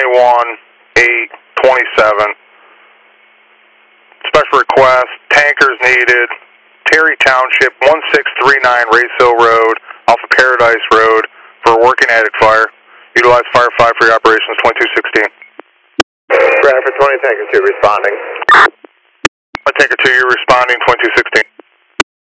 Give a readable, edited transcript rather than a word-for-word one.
21-8-27. Special request, tankers needed, Terry Township, 1639 Race Hill Road, off of Paradise Road, for a working attic fire. Utilize Fire 5 for your operations, 2216. Bradford 20, Tanker 2 responding. Tanker 2, you're responding, 2216.